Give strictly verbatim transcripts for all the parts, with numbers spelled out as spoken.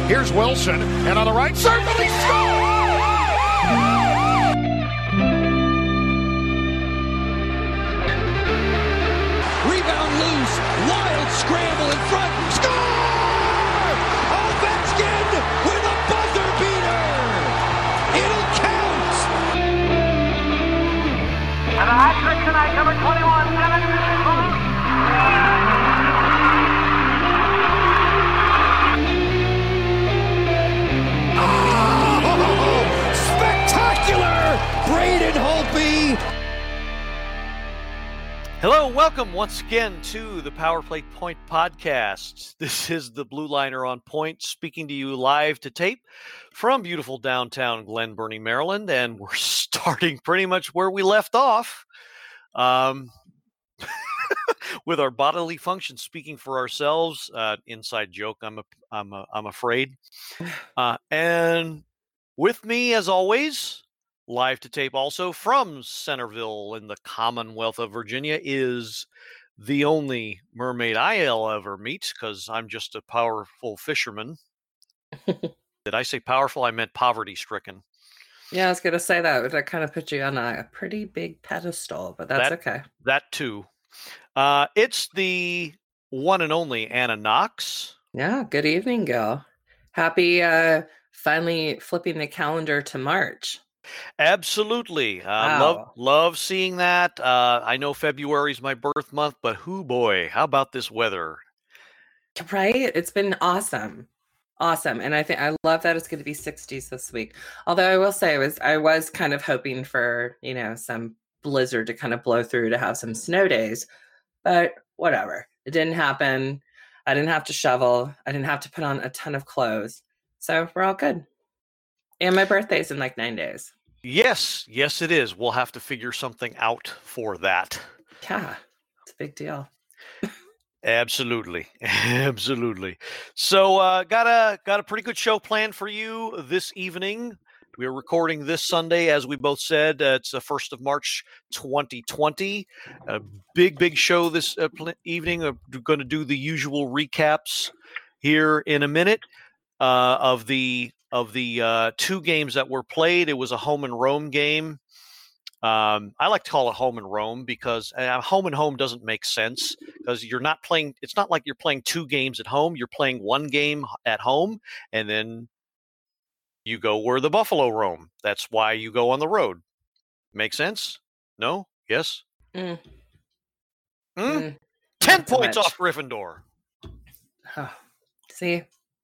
Here's Wilson, and on the right circle, he scores! Rebound loose, wild scramble in front, score! Ovechkin with a buzzer beater! It'll count! And a hat trick tonight, number twenty-one, Devin. Oh, spectacular! Braden Holtby! Hello, welcome once again to the Power Play Point podcast. This is the Blue Liner on Point speaking to you live to tape from beautiful downtown Glen Burnie, Maryland, and we're starting pretty much where we left off um, with our bodily functions speaking for ourselves. Uh, inside joke, I'm a, I'm a, I'm afraid. Uh, and with me, as always, live to tape also from Centerville in the Commonwealth of Virginia is the only mermaid I'll ever meet, because I'm just a powerful fisherman. Did I say powerful? I meant poverty-stricken. Yeah, I was going to say that. That kind of put you on a pretty big pedestal, but that's that, okay. That too. Uh, it's the one and only Anna Knox. Yeah, good evening, Gil. Happy uh, finally flipping the calendar to March. Absolutely. Uh, Wow. Love love seeing that. Uh, I know February is my birth month, but hoo boy, how about this weather? Right? It's been awesome. Awesome. And I think I love that it's going to be sixties this week. Although I will say I was I was kind of hoping for, you know, some blizzard to kind of blow through to have some snow days. But whatever. It didn't happen. I didn't have to shovel. I didn't have to put on a ton of clothes. So we're all good. And my birthday's in like nine days. Yes, yes, it is. We'll have to figure something out for that. Yeah, it's a big deal. Absolutely, absolutely. So, uh, got a got a pretty good show planned for you this evening. We are recording this Sunday, as we both said. Uh, it's the first of March, twenty twenty. A big, big show this uh, pl- evening. We're going to do the usual recaps here in a minute uh, of the. Of the uh, two games that were played. It was a home and roam game. Um, I like to call it home and roam because uh, home and home doesn't make sense because you're not playing. It's not like you're playing two games at home. You're playing one game at home, and then you go where the Buffalo roam. That's why you go on the road. Make sense? No? Yes? Mm. Mm? Mm, Ten not so points much. off Gryffindor. Oh, see?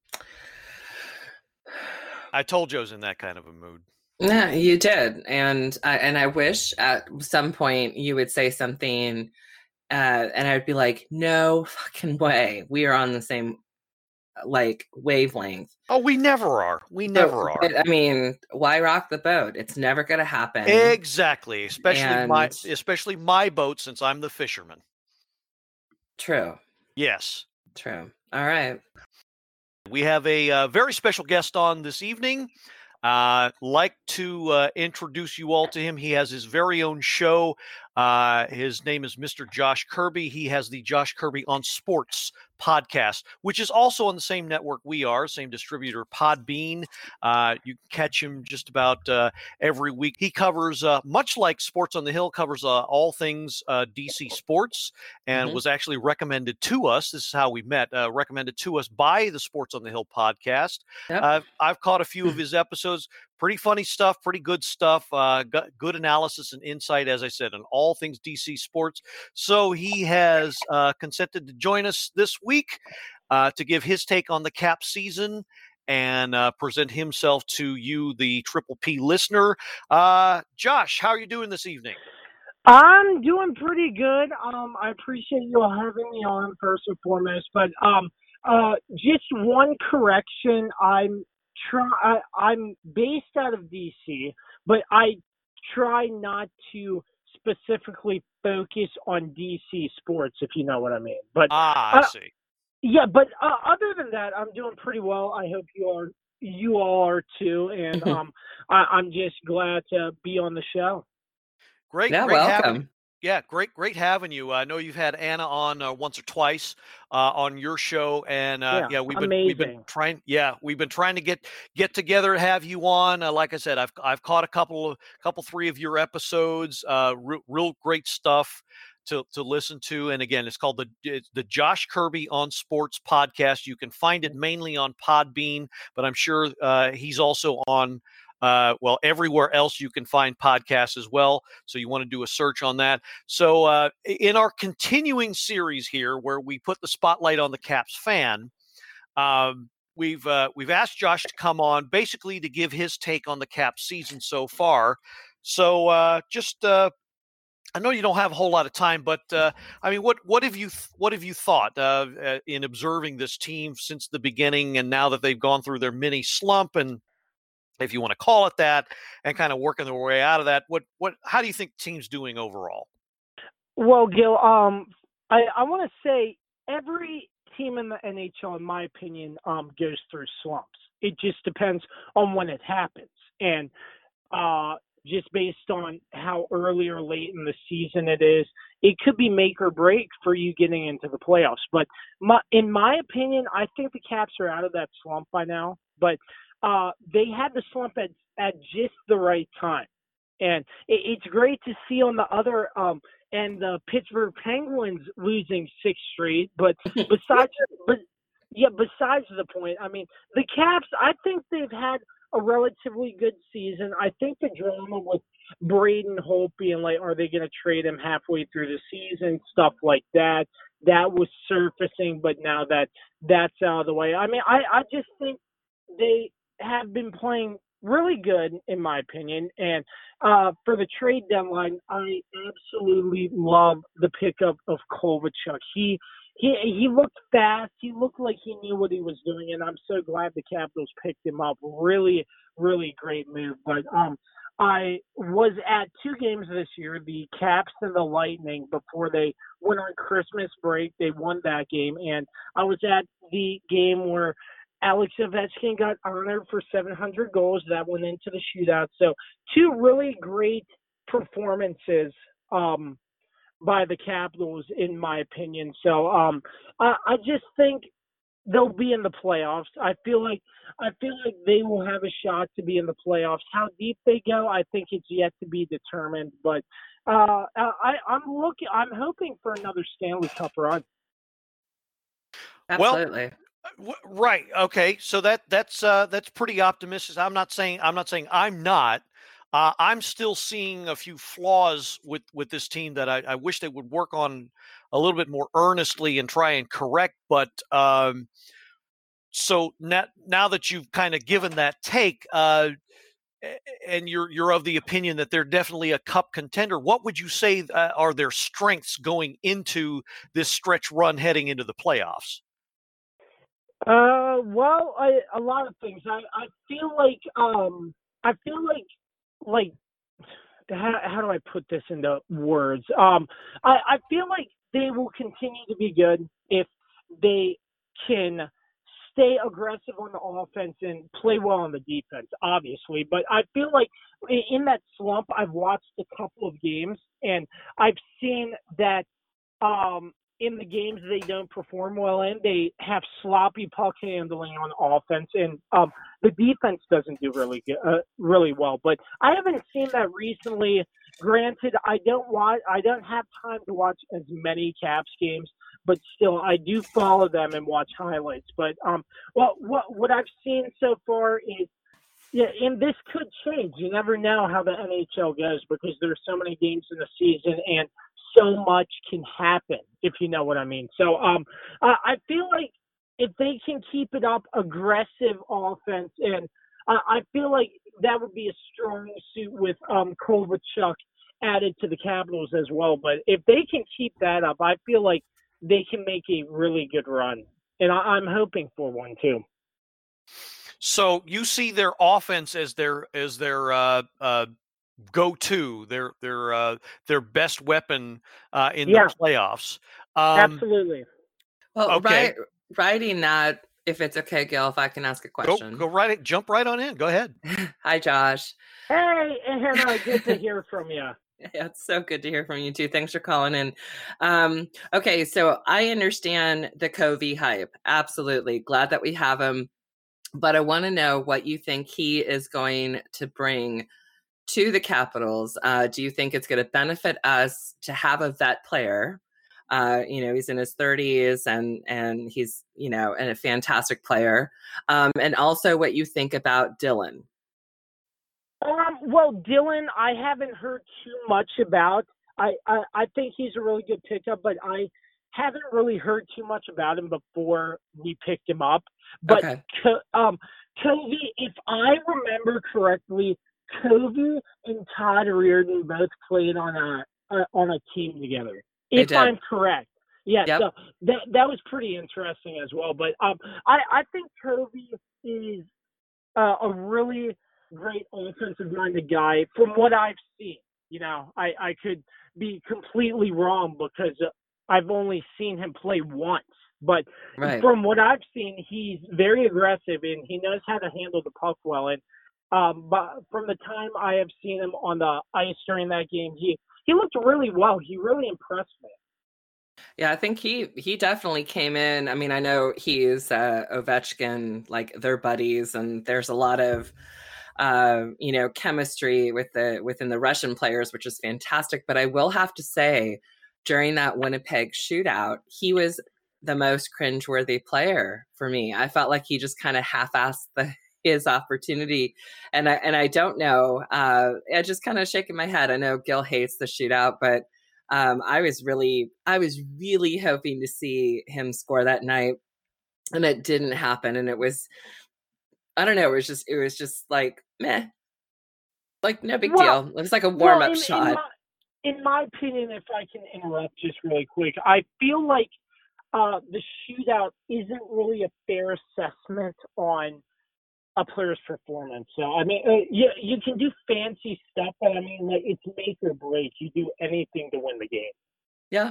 I told you I was in that kind of a mood. Yeah, you did. And I, and I wish at some point you would say something uh, and I'd be like, no fucking way. We are on the same like wavelength. Oh, we never are. We never are. But, I mean, why rock the boat? It's never going to happen. Exactly, especially And- my especially my boat since I'm the fisherman. True. Yes. True. All right. We have a uh, very special guest on this evening. Uh, like to uh, introduce you all to him. He has his very own show. Uh, his name is Mister Josh Kirby. He has the Josh Kirby on Sports podcast, which is also on the same network we are, same distributor, Podbean. Uh, you can catch him just about uh, every week. He covers, uh, much like Sports on the Hill, covers uh, all things uh, D C sports, and Mhm. was actually recommended to us. This is how we met. Uh, recommended to us by the Sports on the Hill podcast. Yep. Uh, I've caught a few of his episodes. Pretty funny stuff, pretty good stuff, uh, got good analysis and insight, as I said, on all things D C sports. So he has uh, consented to join us this week uh, to give his take on the Cap season and uh, present himself to you, the Triple P listener. Uh, Josh, how are you doing this evening? I'm doing pretty good. Um, I appreciate you all having me on first and foremost. But um, uh, just one correction. I'm try. I, I'm based out of D C, but I try not to specifically focus on D C sports, if you know what I mean. But Ah, I uh, see. yeah, but uh, other than that, I'm doing pretty well. I hope you are. You all are too, and um, I, I'm just glad to be on the show. Great, Yeah, great having welcome. you. Yeah, great, great having you. I know you've had Anna on uh, once or twice uh, on your show, and uh, Yeah, yeah, we've been we've been amazing. trying. Yeah, we've been trying to get get together, have you on. Uh, like I said, I've I've caught a couple of couple three of your episodes. Uh, re- real great stuff to to listen to. And again, it's called the it's the Josh Kirby on Sports podcast. You can find it mainly on Podbean, but I'm sure uh, he's also on. Uh, well, everywhere else you can find podcasts as well. So you want to do a search on that. So uh, in our continuing series here, where we put the spotlight on the Caps fan, um, we've uh, we've asked Josh to come on, basically to give his take on the Caps season so far. So uh, just uh, I know you don't have a whole lot of time, but uh, I mean, what what have you th- what have you thought uh, uh, in observing this team since the beginning, and now that they've gone through their mini slump, and if you want to call it that, and kind of working their way out of that, what what how do you think the team's doing overall? Well, Gil, um, I, I want to say every team in the N H L, in my opinion, um, goes through slumps. It just depends on when it happens. And uh, just based on how early or late in the season it is, it could be make or break for you getting into the playoffs. But my, in my opinion, I think the Caps are out of that slump by now. But uh, they had the slump at, at just the right time. And it, it's great to see on the other um, and the Pittsburgh Penguins losing six straight. But besides, but yeah, besides the point, I mean, the Caps, I think they've had a relatively good season. I think the drama with Braden Holtby and like, are they going to trade him halfway through the season, stuff like that, that was surfacing. But now that that's out of the way, I mean, I, I just think they have been playing really good, in my opinion. And uh, for the trade deadline, I absolutely love the pickup of Kovalchuk. He he he looked fast. He looked like he knew what he was doing, and I'm so glad the Capitals picked him up. Really, really great move. But um, I was at two games this year, the Caps and the Lightning, before they went on Christmas break. They won that game, and I was at the game where Alex Ovechkin got honored for seven hundred goals. That went into the shootout. So two really great performances um, by the Capitals, in my opinion. So um, I, I just think they'll be in the playoffs. I feel like I feel like they will have a shot to be in the playoffs. How deep they go, I think it's yet to be determined. But uh, I, I'm looking. I'm hoping for another Stanley Cup run. Absolutely. Well, right. Okay. So that that's uh, that's pretty optimistic. I'm not saying I'm not saying I'm not. Uh, I'm still seeing a few flaws with, with this team that I, I wish they would work on a little bit more earnestly and try and correct. But um, so now, now that you've kind of given that take, uh, and you're you're of the opinion that they're definitely a cup contender, what would you say uh, are their strengths going into this stretch run heading into the playoffs? Uh, well, I, a lot of things. I, I feel like, um, I feel like, like, how, how do I put this into words? Um, I, I feel like they will continue to be good if they can stay aggressive on the offense and play well on the defense, obviously. But I feel like in that slump, I've watched a couple of games and I've seen that, um, in the games they don't perform well in, they have sloppy puck handling on offense, and um, the defense doesn't do really good, uh, really well. But I haven't seen that recently. Granted, I don't watch, I don't have time to watch as many Caps games, but still, I do follow them and watch highlights. But um, well, what what I've seen so far is, yeah, and this could change. You never know how the N H L goes because there's so many games in the season and so much can happen, if you know what I mean. So um, uh, I feel like if they can keep it up, aggressive offense, and uh, I feel like that would be a strong suit with um, Kovalchuk added to the Capitals as well. But if they can keep that up, I feel like they can make a really good run, and I- I'm hoping for one too. So you see their offense as their as their uh, uh, go-to, their their uh, their best weapon uh, in Yeah. the playoffs. Um, Absolutely. Well, okay. right, writing that, if it's okay, Gil, if I can ask a Go question. go right, jump right on in. Go ahead. Hi, Josh. Hey, Hannah, good to hear from you. Yeah, it's so good to hear from you too. Thanks for calling in. Um, okay, so I understand the Covey hype. Absolutely. Glad that we have him. But I want to know what you think he is going to bring to the Capitals. Uh, do you think it's going to benefit us to have a vet player? Uh, you know, he's in his thirties and and he's, you know, and a fantastic player. Um, and also what you think about Dylan. Um, well, Dylan, I haven't heard too much about. I, I, I think he's a really good pickup, but I haven't really heard too much about him before we picked him up. But Okay. um, Covey, if I remember correctly, Covey and Todd Reardon both played on a uh, on a team together. They If did. I'm correct, yeah. Yep. So that that was pretty interesting as well. But um, I I think Covey is uh, a really great offensive-minded guy from what I've seen. You know, I, I could be completely wrong because I've only seen him play once. But Right. from what I've seen, he's very aggressive and he knows how to handle the puck well. And um, but from the time I have seen him on the ice during that game, he, he looked really well. He really impressed me. Yeah, I think he he definitely came in. I mean, I know he's uh, Ovechkin, like they're buddies, and there's a lot of uh, you know, chemistry with the within the Russian players, which is fantastic. But I will have to say, during that Winnipeg shootout, he was the most cringeworthy player for me. I felt like he just kind of half-assed the, his opportunity, and I and I don't know. Uh, I just kind of shaking my head. I know Gil hates the shootout, but um, I was really, I was really hoping to see him score that night, and it didn't happen. And it was, I don't know. It was just, it was just like meh, like no big Well, deal. It was like a warm up well, in, shot. In my, in my opinion, if I can interrupt just really quick, I feel like uh, the shootout isn't really a fair assessment on a player's performance. So, I mean, uh, you, you can do fancy stuff, but I mean, like, it's make or break. You do anything to win the game. Yeah.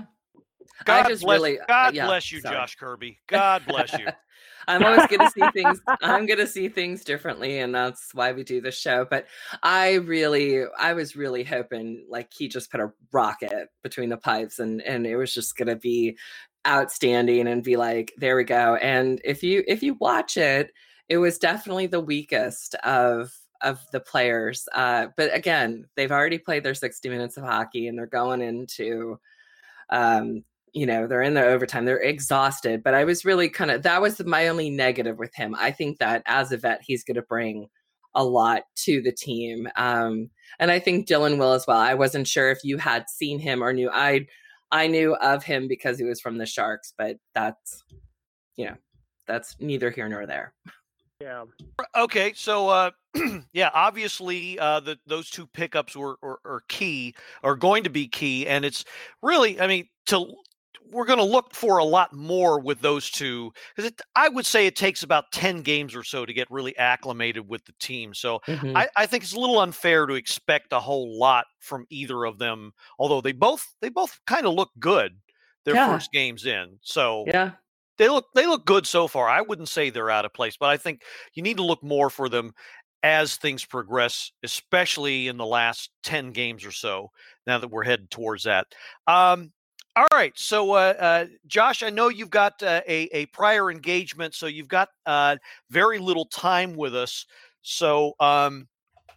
God I just bless, really, God yeah, bless you, sorry. Josh Kirby. God bless you. I'm always going to see things. I'm going to see things differently, and that's why we do this show. But I really, I was really hoping like he just put a rocket between the pipes, and and it was just going to be outstanding, and be like, there we go. And if you if you watch it, it was definitely the weakest of of the players. Uh, but again, they've already played their sixty minutes of hockey, and they're going into. Um, you know, they're in their overtime, they're exhausted, but I was really kind of, that was my only negative with him. I think that as a vet, he's going to bring a lot to the team. Um, and I think Dylan will as well. I wasn't sure if you had seen him or knew, I, I knew of him because he was from the Sharks, but that's, you know, that's neither here nor there. Yeah. Okay, so uh, yeah, obviously uh, the, those two pickups were, were are key, are going to be key, and it's really, I mean, to we're going to look for a lot more with those two because I would say it takes about ten games or so to get really acclimated with the team. So Mm-hmm. I, I think it's a little unfair to expect a whole lot from either of them, although they both they both kind of look good their Yeah. first games in. So Yeah. They look they look good so far. I wouldn't say they're out of place, but I think you need to look more for them as things progress, especially in the last ten games or so, now that we're headed towards that. Um, all right. So, uh, uh, Josh, I know you've got uh, a, a prior engagement, so you've got uh, very little time with us. So um,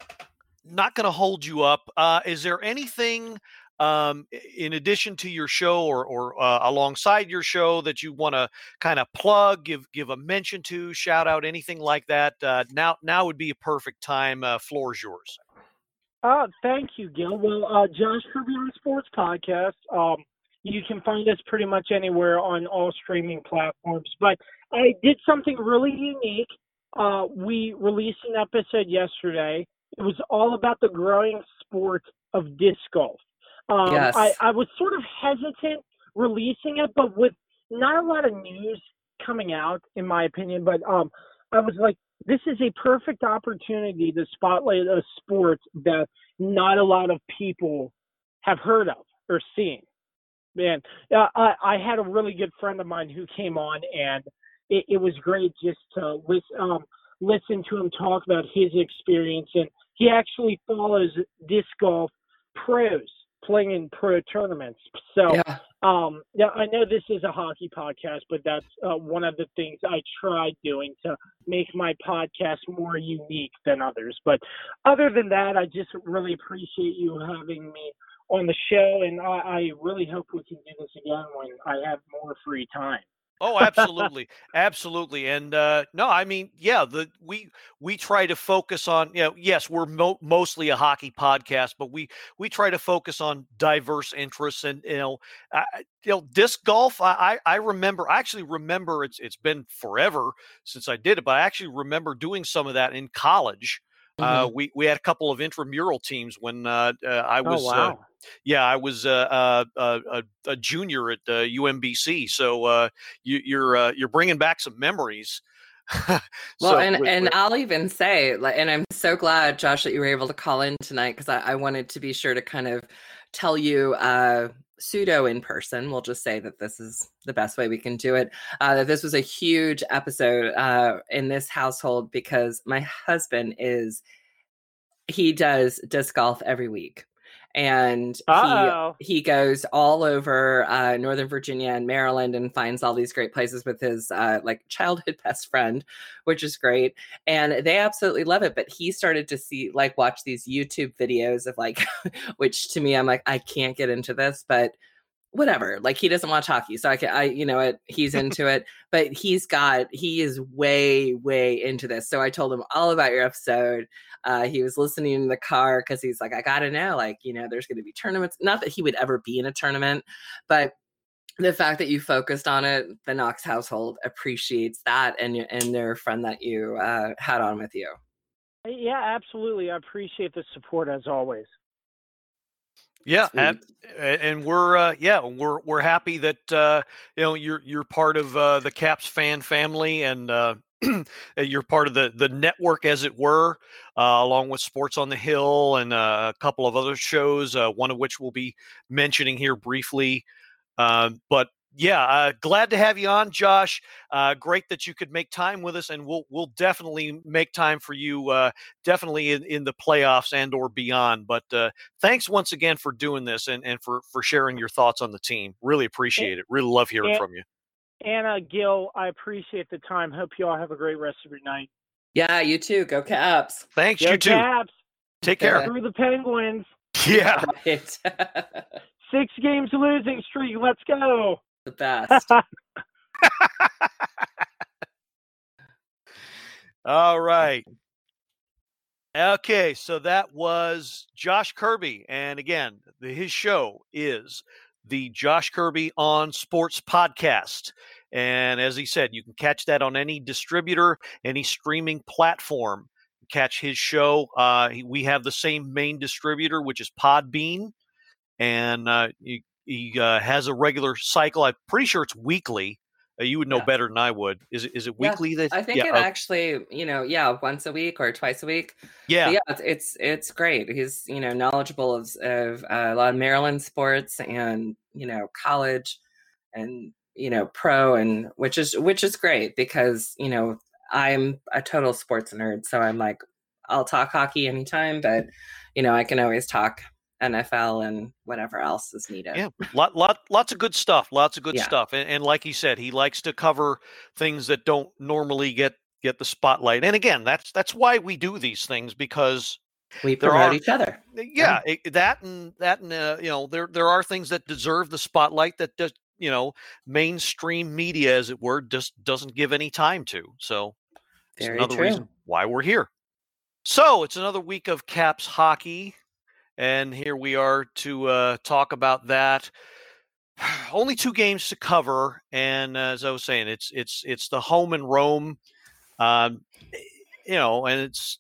not going to hold you up. Uh, is there anything um, in addition to your show or, or uh, alongside your show that you want to kind of plug, give give a mention to, shout out, anything like that? Uh, now now would be a perfect time. Uh, floor is yours. Uh, thank you, Gil. Well, uh, Josh Kirby on Sports Podcast. Um, you can find us pretty much anywhere on all streaming platforms. But I did something really unique. Uh, we released an episode yesterday. It was all about the growing sport of disc golf. Um, Yes. I, I was sort of hesitant releasing it, but with not a lot of news coming out, in my opinion, but um, I was like, this is a perfect opportunity to spotlight a sport that not a lot of people have heard of or seen. Man, uh, I, I had a really good friend of mine who came on, and it, it was great just to listen, um, listen to him talk about his experience. And he actually follows disc golf pros playing in pro tournaments. So, Yeah. um, yeah, I know this is a hockey podcast, but that's uh, one of the things I tried doing to make my podcast more unique than others. But other than that, I just really appreciate you having me on the show, and I, I really hope we can do this again when I have more free time. Oh, absolutely, absolutely, and uh, no, I mean, yeah, the we we try to focus on, you know, yes, we're mo- mostly a hockey podcast, but we we try to focus on diverse interests, and you know, I, I- you know, disc golf. I, I I remember, I actually remember it's it's been forever since I did it, but I actually remember doing some of that in college. Uh, Mhm. we we had a couple of intramural teams when uh, uh, I Oh, was. Uh, wow. yeah, I was uh, uh, uh, a, a junior at uh, U M B C, so uh, you, you're uh, you're bringing back some memories. Well, so and with, and with- I'll even say, like, and I'm so glad, Josh, that you were able to call in tonight, because I, I wanted to be sure to kind of tell you uh, pseudo in person. We'll just say that this is the best way we can do it. Uh, that this was a huge episode uh, in this household, because my husband is he does disc golf every week, and Uh-oh. he he goes all over uh, Northern Virginia and Maryland and finds all these great places with his uh, like childhood best friend, which is great, and they absolutely love it. But he started to see like watch these YouTube videos of like, which to me I'm like, I can't get into this, but whatever, like he doesn't watch hockey, so I can I you know it he's into it, but he's got he is way way into this. So I told him all about your episode. Uh he was listening in the car because he's like, I gotta know, like, you know, there's going to be tournaments, not that he would ever be in a tournament, but the fact that you focused on it, the Knox household appreciates that, and y- and their friend that you uh had on with you. Yeah, absolutely. I appreciate the support as always. yeah, Sweet. ab- a- and we're uh, yeah we're we're happy that uh, you know you're you're part of uh, the Caps fan family, and uh, you're part of the the network, as it were, uh, along with Sports on the Hill and uh, a couple of other shows, uh, one of which we'll be mentioning here briefly. Um, but yeah, uh, glad to have you on, Josh. Uh, great that you could make time with us, and we'll we'll definitely make time for you, uh, definitely in, in the playoffs and or beyond. But uh, thanks once again for doing this, and, and for for sharing your thoughts on the team. Really appreciate it. Really love hearing And- from you. Anna, Gil, I appreciate the time. Hope you all have a great rest of your night. Yeah, you too. Go Caps. Thanks, Go you too. Caps. Take care. Through the Penguins. Yeah. Right. Six games losing streak. Let's go. The best. All right. Okay, so that was Josh Kirby, and again, the, his show is the Josh Kirby on Sports podcast. And as he said, you can catch that on any distributor, any streaming platform. Catch his show. Uh, he, we have the same main distributor, which is Podbean, and uh, he, he uh, has a regular cycle. I'm pretty sure it's weekly. Uh, you would know Yeah. better than I would. Is it? Is it Yeah, weekly? That I think yeah, it uh, actually, you know, yeah, once a week or twice a week. yeah. But yeah, it's, it's it's great. He's, you know, knowledgeable of, of uh, a lot of Maryland sports and, you know, college and, you know, pro, and which is which is great, because, you know, I'm a total sports nerd, so I'm like, I'll talk hockey anytime, but, you know, I can always talk N F L and whatever else is needed. Yeah, lot, lot, lots of good stuff. Lots of good Yeah. stuff, and, and like he said, he likes to cover things that don't normally get get the spotlight. And again, that's that's why we do these things, because We there promote are- each other. yeah, it, that and that and uh, you know, there there are things that deserve the spotlight that just, you know, mainstream media, as it were, just doesn't give any time to. So it's Very another true. reason why we're here. So it's another week of Caps hockey. And here we are to uh, talk about that. Only two games to cover, and uh, as I was saying, it's it's it's the home and Rome, um, you know, and it's.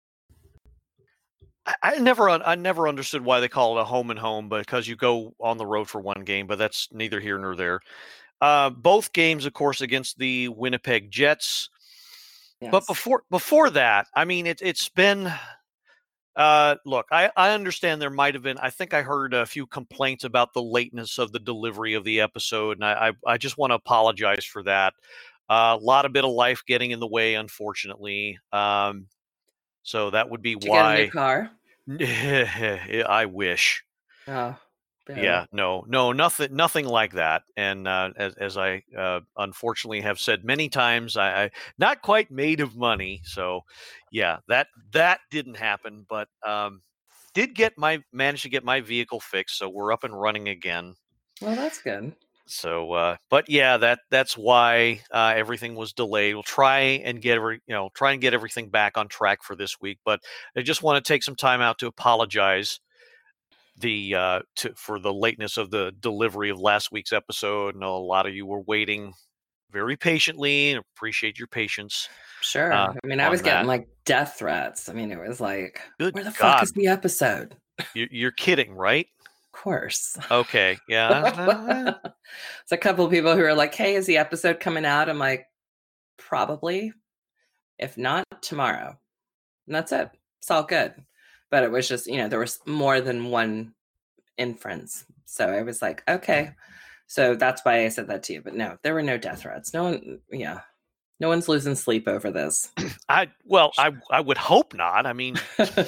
I, I never un- I never understood why they call it a home and home, because you go on the road for one game, but that's neither here nor there. Uh, both games, of course, against the Winnipeg Jets. But Yes. before before that, I mean, it, it's been. Uh, look, I, I understand there might have been. I think I heard a few complaints about the lateness of the delivery of the episode, and I I, I just want to apologize for that. Uh, a lot of bit of life getting in the way, unfortunately. Um, so that would be Did you get a new why. car? I wish. Oh, Boo. Yeah, no, no, nothing, nothing like that. And uh, as, as I uh, unfortunately have said many times, I, I not quite made of money. So, yeah, that that didn't happen. But um, did get my managed to get my vehicle fixed, so we're up and running again. Well, that's good. So, uh, but yeah, that that's why uh, everything was delayed. We'll try and get every, you know, try and get everything back on track for this week. But I just want to take some time out to apologize the uh, to, for the lateness of the delivery of last week's episode. I know a lot of you were waiting very patiently, and appreciate your patience. Sure. Uh, I mean, I on was getting that. like death threats. I mean, it was like, Good where the fuck God. is the episode? You, you're kidding, right? Of course. Okay, yeah. It's a couple of people who are like, hey, is the episode coming out? I'm like, probably. If not, tomorrow. And that's it. It's all good. But it was just, you know, there was more than one inference. So I was like, okay. So that's why I said that to you. But no, there were no death threats. No one, yeah. No one's losing sleep over this. I well, I I would hope not. I mean,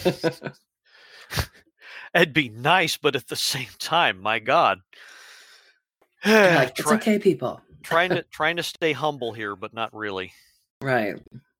it'd be nice, but at the same time, my God. Like, it's Try- okay, people. trying to trying to stay humble here, but not really. Right.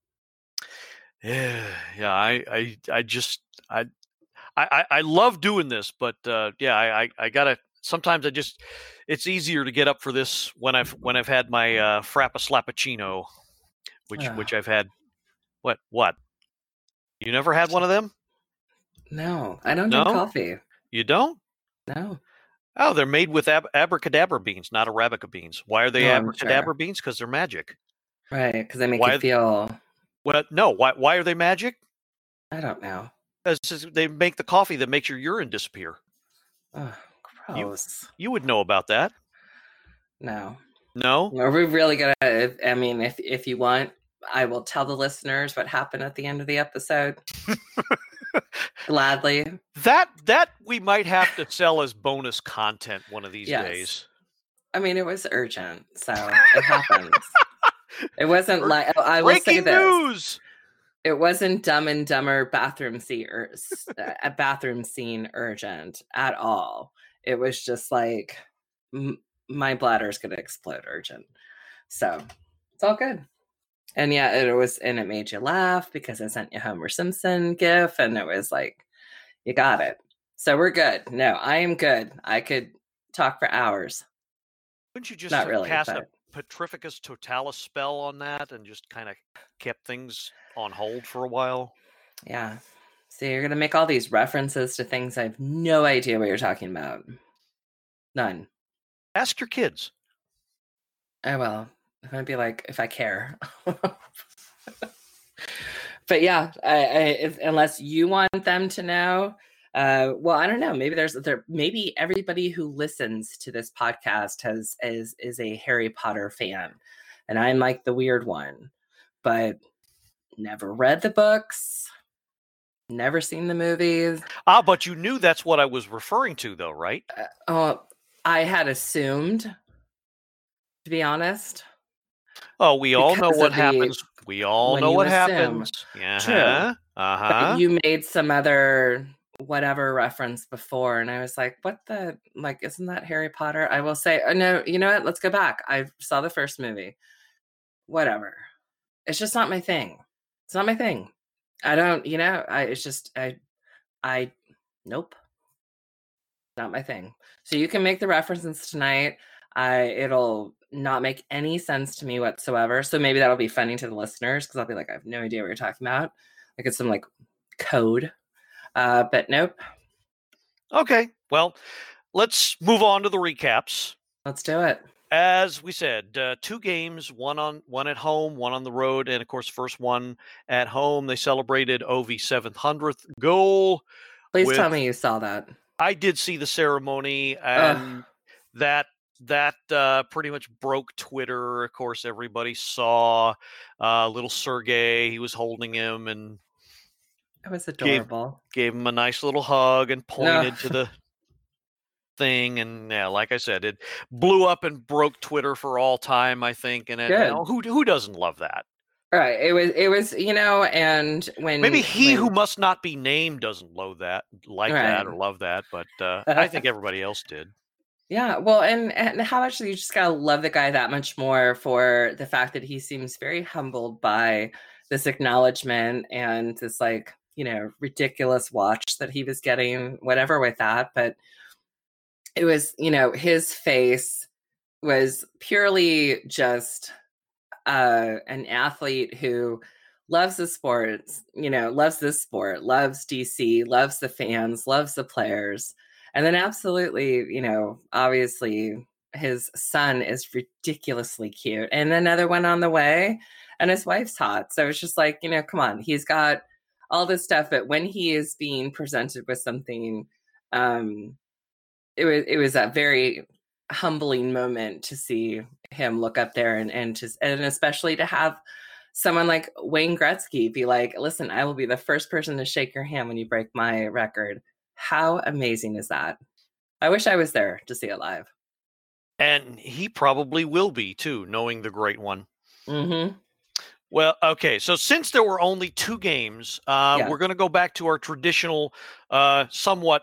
Yeah, yeah. I, I, I just, I, I, I love doing this, but uh, yeah, I, I, I gotta. Sometimes I just, it's easier to get up for this when I've when I've had my uh, frappa slappuccino, which Ah. which I've had. What what? You never had one of them? No, I don't No? drink coffee. You don't? No. Oh, they're made with ab- abracadabra beans, not arabica beans. Why are they No, I'm abracadabra sure. beans? Because they're magic. Right. Because they make Why- you feel, Well, no. Why why are they magic? I don't know. Because they make the coffee that makes your urine disappear. Oh, gross. You would know about that. No. No? Are we really gonna? If, I mean, if if you want, I will tell the listeners what happened at the end of the episode. Gladly. That that we might have to sell as bonus content one of these Yes. days. I mean, it was urgent, so it happens. It wasn't like I will say Breaking this. news. It wasn't Dumb and Dumber bathroom scene or a bathroom scene urgent at all. It was just like m- my bladder's gonna explode urgent. So it's all good. And yeah, it was, and it made you laugh because I sent you Homer Simpson gif, and it was like, you got it. So we're good. No, I am good. I could talk for hours. Couldn't you just Not have really, cast but- a Petrificus Totalis spell on that and just kind of kept things on hold for a while? Yeah. So you're gonna make all these references to things I have no idea what you're talking about. None. Ask your kids. Oh well. I'm gonna be like, if I care. But yeah, I, I, if, unless you want them to know, uh, well, I don't know. Maybe there's there. Maybe everybody who listens to this podcast has is is a Harry Potter fan, and I'm like the weird one, but never read the books, never seen the movies. Ah, but you knew that's what I was referring to, though, right? Uh, oh, I had assumed, to be honest. Oh, we all know Because what of the- happens. We all when know you what assume. happens. Yeah. True. Uh But huh. you made some other whatever reference before, and I was like, what the, like, isn't that Harry Potter? I will say, oh no, you know what? Let's go back. I saw the first movie. Whatever. It's just not my thing. It's not my thing. I don't, you know, I, it's just, I, I, nope. Not my thing. So you can make the references tonight. I, it'll not make any sense to me whatsoever. So maybe that'll be funny to the listeners because I'll be like, I have no idea what you're talking about. Like it's some like code. Uh, but nope. Okay. Well, let's move on to the recaps. Let's do it. As we said, uh, two games, one on one at home, one on the road, and of course, first one at home. They celebrated O V's seventh hundredth goal. Please with- tell me you saw that. I did see the ceremony, and Ugh. that that uh, pretty much broke Twitter. Of course, everybody saw uh, little Sergey. He was holding him and It was adorable. gave him a nice little hug and pointed No. to the thing. And yeah, like I said, it blew up and broke Twitter for all time, I think. And it, you Good. know, who who doesn't love that? Right. It was, it was, you know, and when Maybe he when, who must not be named doesn't love that, like that, right. or love that, but uh, I think everybody else did. Yeah, well, and and how much you just gotta love the guy that much more for the fact that he seems very humbled by this acknowledgement and this, like, you know, ridiculous watch that he was getting, whatever with that. But it was, you know, his face was purely just uh, an athlete who loves the sports, you know, loves this sport, loves D C, loves the fans, loves the players. And then absolutely, you know, obviously his son is ridiculously cute. And another one on the way, and his wife's hot. So it's just like, you know, come on, he's got all this stuff, but when he is being presented with something, um, it was it was a very humbling moment to see him look up there and and just and especially to have someone like Wayne Gretzky be like, listen, I will be the first person to shake your hand when you break my record. How amazing is that? I wish I was there to see it live. And he probably will be too, knowing the great one. Mm-hmm. Well, okay. So since there were only two games, uh, Yeah. we're going to go back to our traditional, uh, somewhat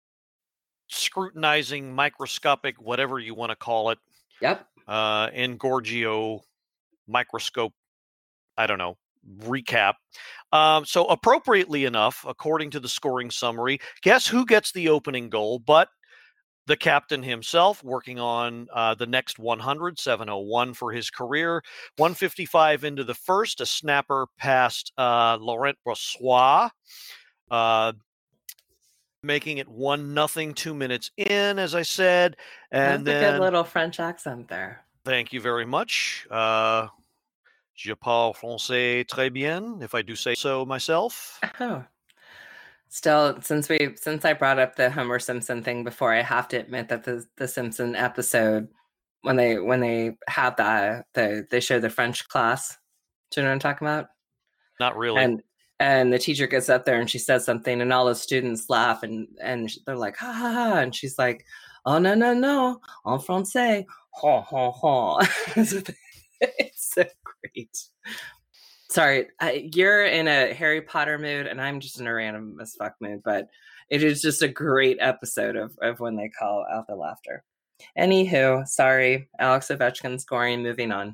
scrutinizing, microscopic, whatever you want to call it, Yep. uh, Engorgio microscope, I don't know, recap. Um, so appropriately enough, according to the scoring summary, guess who gets the opening goal but the captain himself, working on uh, the next one hundred, seven oh one for his career. one fifty-five into the first, a snapper past uh, Laurent Brossoit, uh, making it one nothing two minutes in, as I said. And That's then, a good little French accent there. Thank you very much. Uh, je parle français très bien, if I do say so myself. Oh. Still, since we since I brought up the Homer Simpson thing before, I have to admit that the the Simpson episode, when they when they have that the they show the French class. Do you know what I'm talking about? Not really. And and the teacher gets up there and she says something, and all the students laugh, and and they're like, ha ha ha, and she's like, oh no no no, en français, ha ha ha. It's so great. Sorry, I, you're in a Harry Potter mood, and I'm just in a random as fuck mood, but it is just a great episode of, of when they call out the laughter. Anywho, sorry, Alex Ovechkin scoring, moving on.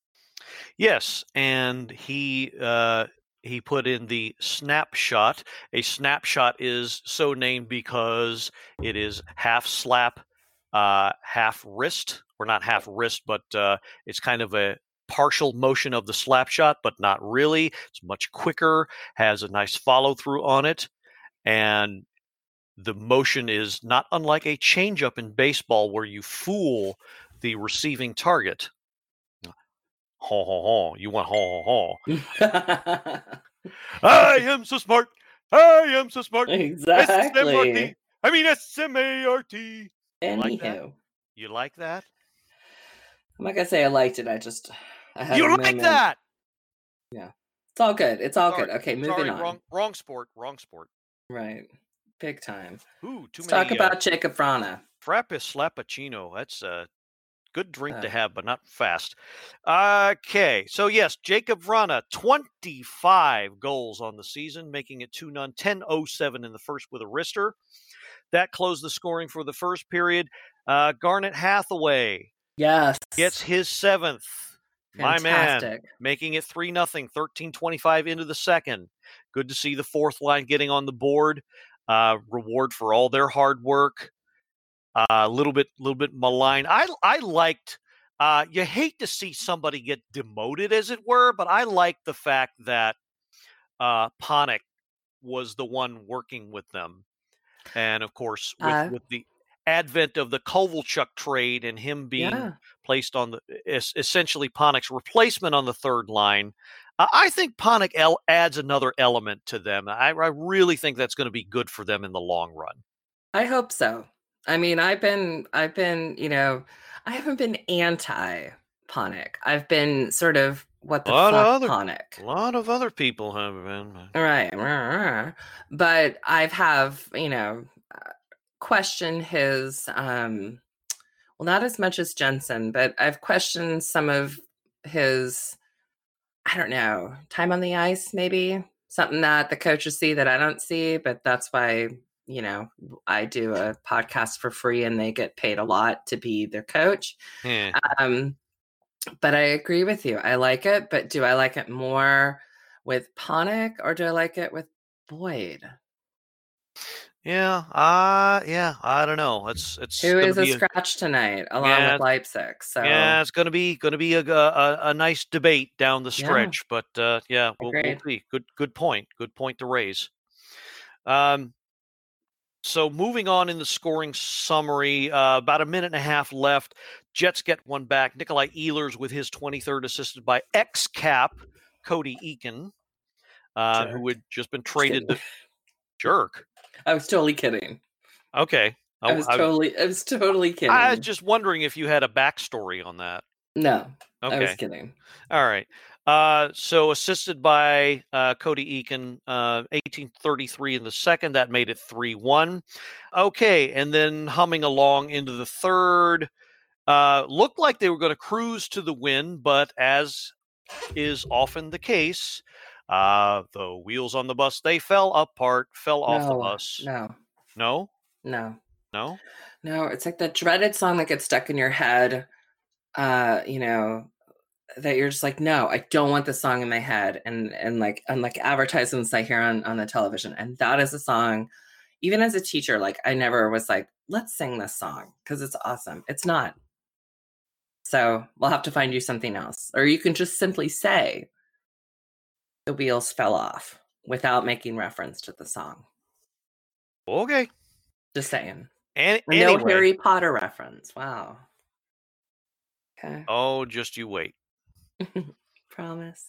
Yes, and he uh, he put in the snapshot. A snapshot is so named because it is half slap, uh, half wrist, or not half wrist, but uh, it's kind of a partial motion of the slap shot, but not really. It's much quicker, has a nice follow through on it, and the motion is not unlike a changeup in baseball where you fool the receiving target. Ho ho ho! You want ho ho ho? I am so smart. I am so smart. Exactly. S M R T. I mean S M A R T. Anywho, like that? You like that? I'm not gonna say I liked it. I just I had You a like moment. that? Yeah, it's all good. It's all Sorry, good. Okay, moving sorry, on. Wrong, wrong sport. Wrong sport. Right, big time. Ooh, too Let's many. talk about uh, Jacob Vrana. Frappis Slappuccino. That's a good drink Uh, to have, but not fast. Okay, so yes, Jacob Vrana, twenty-five goals on the season, making it two none, ten oh seven in the first with a wrister. That closed the scoring for the first period. Uh, Garnet Hathaway Yes, gets his seventh. My man, fantastic. making it three nothing, thirteen twenty-five into the second. Good to see the fourth line getting on the board. Uh, reward for all their hard work. A uh, little bit, little bit maligned. I, I liked. Uh, you hate to see somebody get demoted, as it were, but I liked the fact that uh, Panik was the one working with them, and of course, with, Uh, with the advent of the Kovalchuk trade and him being Yeah. placed on the es- essentially Panik's replacement on the third line, uh, I think Panik el- adds another element to them. I, I really think that's going to be good for them in the long run. I hope so. I mean, I've been, I've been, you know, I haven't been anti Panik. I've been sort of what the A lot of fuck other- Panik. A lot of other people have been. Right. But I've have, you know, uh, questioned his, um, well, not as much as Jensen, but I've questioned some of his I don't know, time on the ice, maybe something that the coaches see that I don't see, but that's why, you know, I do a podcast for free and they get paid a lot to be their coach. Yeah. Um, but I agree with you. I like it, but do I like it more with Panik or do I like it with Boyd? Yeah, uh, yeah, I don't know. It's it's Who gonna is a be scratch tonight, along Yeah, with Leipzig? So yeah, it's gonna be gonna be a a, a nice debate down the Yeah. stretch. But uh, yeah, we'll, we'll Agreed. see. Good good point. Good point to raise. Um, so moving on in the scoring summary, uh, about a minute and a half left. Jets get one back. Nikolai Ehlers with his twenty-third, assisted by ex-Cap Cody Eakin, uh, who Jerk. had just been traded. To, jerk. I was totally kidding. Okay. I was totally, I was totally kidding. I was just wondering if you had a backstory on that. No, Okay. I was kidding. All right. Uh, so assisted by uh, Cody Eakin, uh, eighteen thirty-three in the second. That made it three one. Okay, and then humming along into the third. Uh, looked like they were going to cruise to the win, but as is often the case, uh, the wheels on the bus, they fell apart, fell off the No, bus. no, No? no, No? no. It's like that dreaded song that gets stuck in your head. Uh, you know, that you're just like, no, I don't want this song in my head, and and like and like advertisements I hear on on the television, and that is a song. Even as a teacher, like I never was like, let's sing this song because it's awesome. It's not. So we'll have to find you something else, or you can just simply say the wheels fell off without making reference to the song. Okay. Just saying. And no anyway. Harry Potter reference. Wow. Okay. Oh, just you wait. Promise.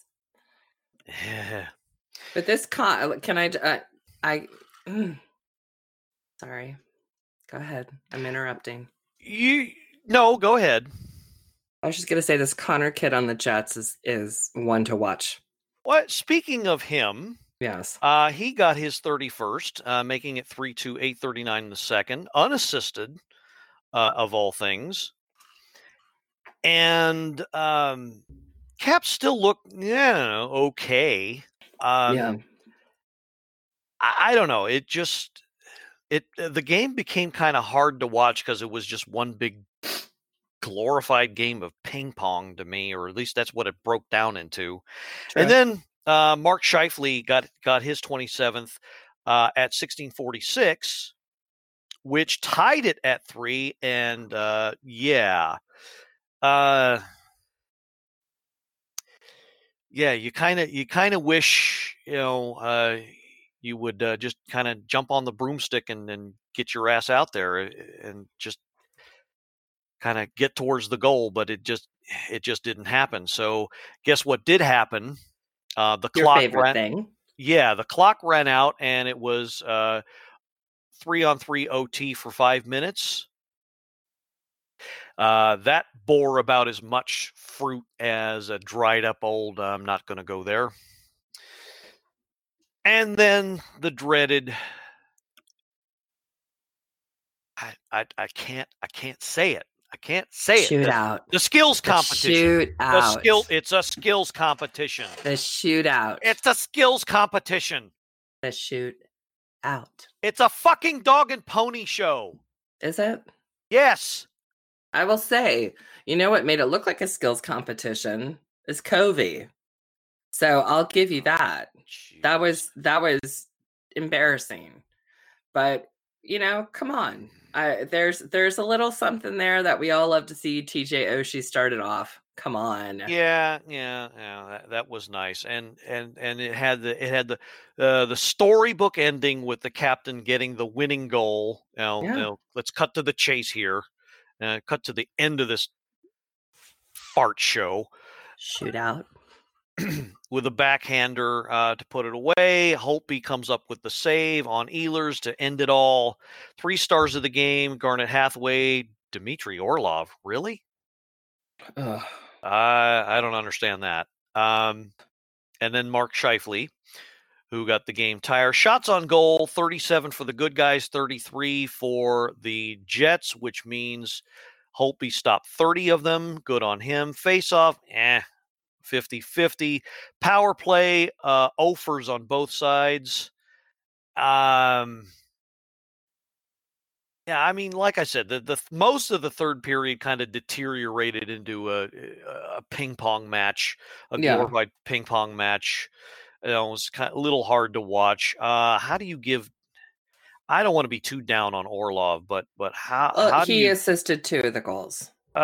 Yeah. But this con, can I? Uh, I. Mm, sorry. Go ahead. I'm interrupting. You no, go ahead. I was just gonna say this Connor kid on the Jets is is one to watch. What? Speaking of him, Yes. uh, he got his thirty-first, uh, making it three two, eight thirty-nine in the second, unassisted, uh, of all things. And um, Cap still looked, yeah, okay. Um, yeah. I, I don't know. It just it the game became kind of hard to watch because it was just one big glorified game of ping pong to me, or at least that's what it broke down into. True. And then uh, Mark Scheifele got got his twenty-seventh uh, at sixteen forty-six, which tied it at three. And uh, yeah, uh, yeah, you kind of you kind of wish you know uh, you would uh, just kind of jump on the broomstick and, and get your ass out there and just kind of get towards the goal, but it just it just didn't happen. So guess what did happen? Uh, the Your clock favorite ran, thing. Yeah, the clock ran out, and it was uh, three on three O T for five minutes. Uh, that bore about as much fruit as a dried up old. I'm not going to go there. And then the dreaded. I, I I can't I can't say it. I can't say it. Shootout. The, the skills The competition. shootout. The skill. It's a skills competition. The shootout. It's a skills competition. The shoot out. It's a fucking dog and pony show. Is it? Yes. I will say, you know what made it look like a skills competition is Covey. So I'll give you that. Jeez. That was that was embarrassing. But you know, come on. I, there's there's a little something there that we all love to see. T J Oshie started off. Come on. Yeah, yeah, yeah. That, that was nice, and and and it had the it had the uh, the storybook ending with the captain getting the winning goal. You know, Yeah. you know, let's cut to the chase here. Uh, cut to the end of this fart show. Shootout. With a backhander uh, to put it away. Holtby comes up with the save on Ehlers to end it all. Three stars of the game, Garnet Hathaway, Dmitry Orlov. Really? Ugh. Uh, I don't understand that. Um, and then Mark Scheifele, who got the game tire. Shots on goal, thirty-seven for the good guys, thirty-three for the Jets, which means Holtby stopped thirty of them. Good on him. Face-off, eh. fifty-fifty. Power play, uh, offers on both sides. Um, yeah, I mean, like I said, the, the most of the third period kind of deteriorated into a, a ping pong match, a Yeah. glorified ping pong match. You know, it was kind of a little hard to watch. Uh, how do you give? I don't want to be too down on Orlov, but but how Well, how do he you? assisted two of the goals. Uh,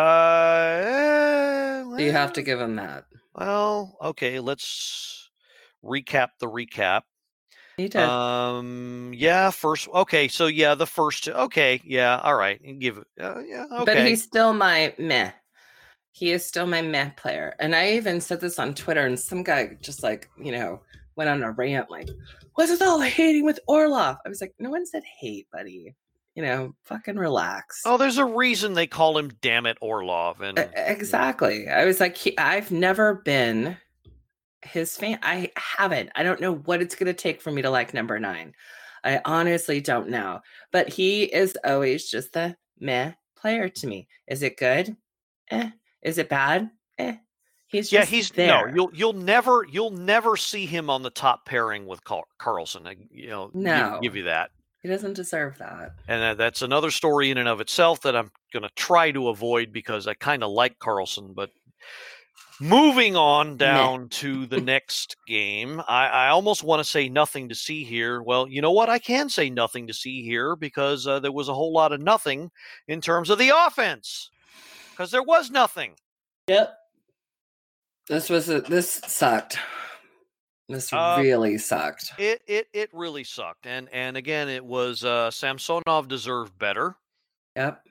eh, So you have to well, give him that. Well, okay, let's recap the recap. He did. Um, yeah, first, okay, so yeah, the first, okay, yeah, all right, and give it, uh, yeah, okay. But he's still my meh. He is still my meh player. And I even said this on Twitter, and some guy just like, you know, went on a rant like, what's with all the hating with Orlov? I was like, no one said hate, buddy. You know, fucking relax. Oh, there's a reason they call him Damn It Orlov. And Uh, exactly. I was like, he, I've never been his fan. I haven't. I don't know what it's going to take for me to like number nine. I honestly don't know. But he is always just the meh player to me. Is it good? Eh. Is it bad? Eh. He's yeah, just he's there. no. You'll you'll never you'll never see him on the top pairing with Carl, Carlson. I, you know, No. give, give you that. He doesn't deserve that. And that, that's another story in and of itself that I'm going to try to avoid because I kind of like Carlson. But moving on down Meh. to the next game, I, I almost want to say nothing to see here. Well, you know what? I can say nothing to see here because uh, there was a whole lot of nothing in terms of the offense because there was nothing. Yep. This was a, this sucked. This Uh, really sucked. It it it really sucked, and and again, it was uh, Samsonov deserved better. Yep.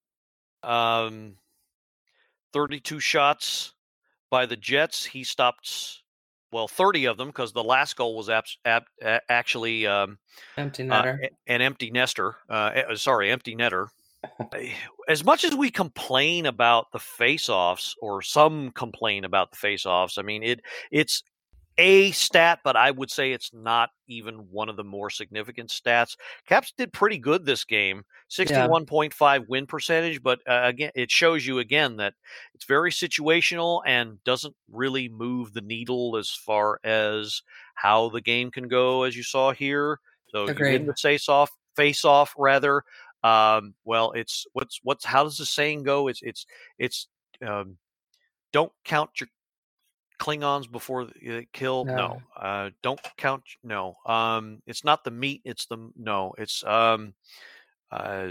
Um, thirty-two shots by the Jets. He stopped, well, thirty of them because the last goal was ab- ab- actually um, Empty uh, netter. an empty nester. Uh, sorry, empty netter. As much as we complain about the face-offs, or some complain about the face-offs, I mean it it's a stat, but I would say it's not even one of the more significant stats. Caps did pretty good this game, sixty-one point five yeah. win percentage, but uh, again, it shows you again that it's very situational and doesn't really move the needle as far as how the game can go, as you saw here. So Agreed. you win the face-off, face-off rather. Um, well, it's what's what's how does the saying go? It's it's it's um, don't count your Klingons before they kill. No, no. Uh, don't count. No, um, it's not the meat. It's the no. It's um, uh,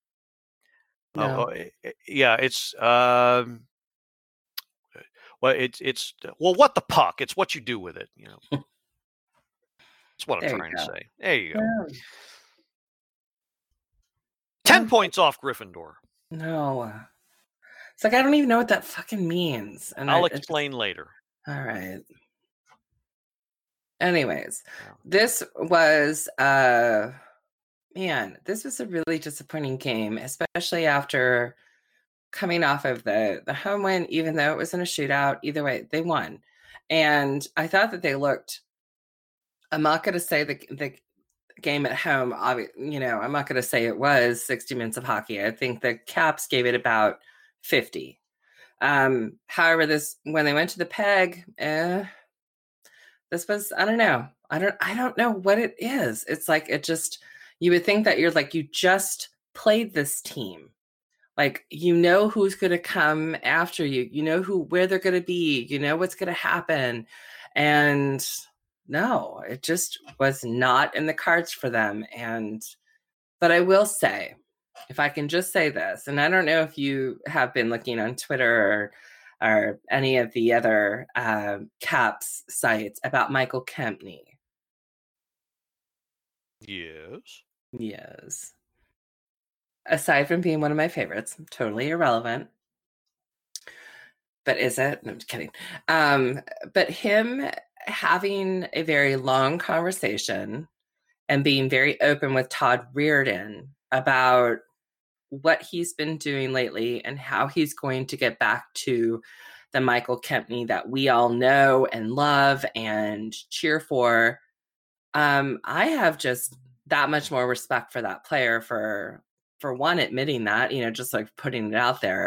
No. oh, yeah. It's um, well, it's it's well, what the puck? It's what you do with it. You know, that's what I'm There trying you to go. say. There you go. Yeah. Ten Um, points off Gryffindor. No. It's like I don't even know what that fucking means. And I'll I, it explain later. All right. Anyways, Yeah. this was uh man, this was a really disappointing game, especially after coming off of the the home win, even though it was in a shootout. Either way, they won. And I thought that they looked, I'm not gonna say the the game at home, obvi- you know, I'm not gonna say it was sixty minutes of hockey. I think the Caps gave it about fifty. Um, however, this when they went to the peg, eh, this was I don't know. I don't I don't know what it is. It's like it just you would think that you're like you just played this team. Like you know who's gonna come after you, you know who where they're gonna be, you know what's gonna happen. And no, it just was not in the cards for them. And but I will say, if I can just say this, and I don't know if you have been looking on Twitter or, or any of the other uh, Caps sites about Michael Kempny. Yes. Yes. Aside from being one of my favorites, totally irrelevant. But is it? No, I'm just kidding. Um, but him having a very long conversation and being very open with Todd Reardon about what he's been doing lately and how he's going to get back to the Michael Kempny that we all know and love and cheer for. Um, I have just that much more respect for that player for, for one, admitting that, you know, just like putting it out there.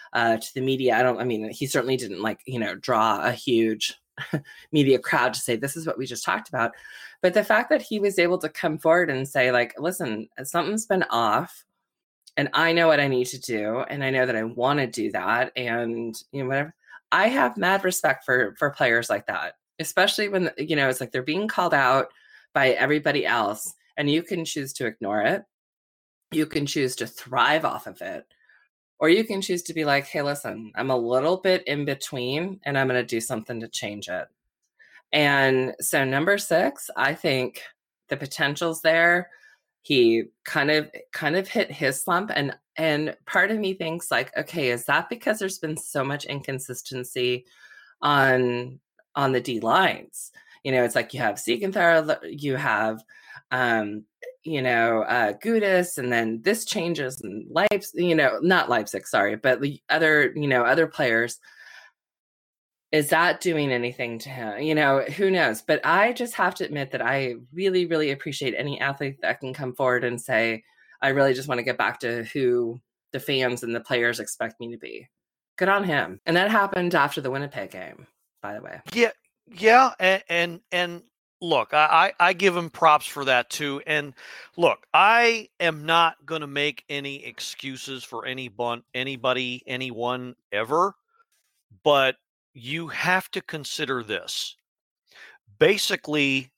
uh, to the media. I don't, I mean, he certainly didn't like, you know, draw a huge media crowd to say, this is what we just talked about. But the fact that he was able to come forward and say, like, listen, something's been off and I know what I need to do. And I know that I want to do that. And, you know, whatever. I have mad respect for, for players like that, especially when, you know, it's like they're being called out by everybody else and you can choose to ignore it. You can choose to thrive off of it, or you can choose to be like, hey, listen, I'm a little bit in between and I'm going to do something to change it. And so number six, I think the potential's there. He kind of kind of hit his slump. And, and part of me thinks like, okay, is that because there's been so much inconsistency on, on the D lines? You know, it's like you have Siegenthaler, you have, um, you know, uh, Gudas, and then this changes and Leipzig, you know, not Leipzig, sorry, but the other, you know, other players. Is that doing anything to him? You know, who knows? But I just have to admit that I really, really appreciate any athlete that can come forward and say, I really just want to get back to who the fans and the players expect me to be. Good on him. And that happened after the Winnipeg game, by the way. Yeah. Yeah. And, and, and look, I, I give him props for that too. And look, I am not going to make any excuses for anyone, anybody, anyone ever, but you have to consider this. Basically,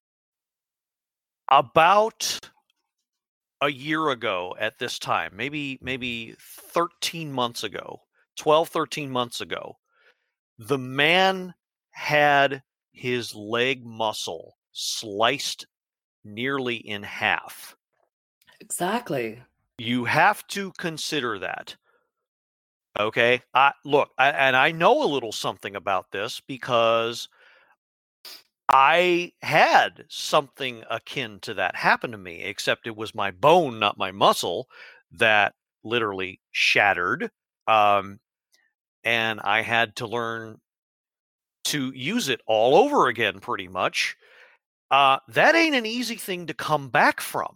about a year ago at this time, maybe maybe thirteen months ago, twelve, thirteen months ago, the man had his leg muscle sliced nearly in half. Exactly. You have to consider that. Okay. I look, I, and I know a little something about this because I had something akin to that happen to me, except it was my bone, not my muscle, that literally shattered. Um, and I had to learn to use it all over again, pretty much. Uh, that ain't an easy thing to come back from.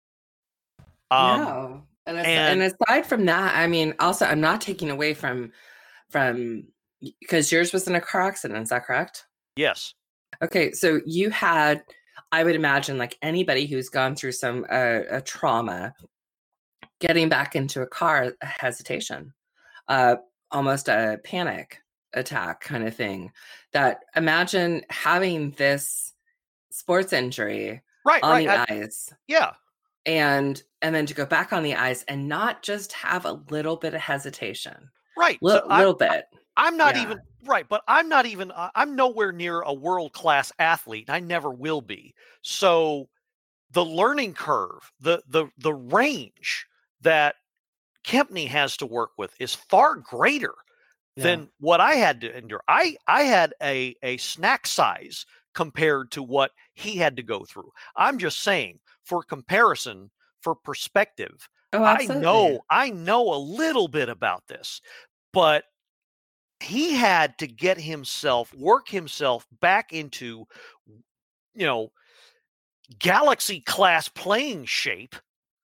Um, no. And, as, and, and aside from that, I mean, also, I'm not taking away from, from, because yours was in a car accident. Is that correct? Yes. Okay. So you had, I would imagine, like anybody who's gone through some, uh, a trauma, getting back into a car, a hesitation, uh, almost a panic attack kind of thing. That imagine having this sports injury right, on right. the I, ice. Yeah. And and then to go back on the ice and not just have a little bit of hesitation. Right. L- so little I, bit. I'm not yeah. even, right, but I'm not even, uh, I'm nowhere near a world-class athlete. I never will be. So the learning curve, the the the range that Kempny has to work with is far greater yeah. than what I had to endure. I, I had a, a snack size compared to what he had to go through. I'm just saying, for comparison, for perspective, oh, I know I know a little bit about this, but he had to get himself, work himself back into, you know, galaxy class playing shape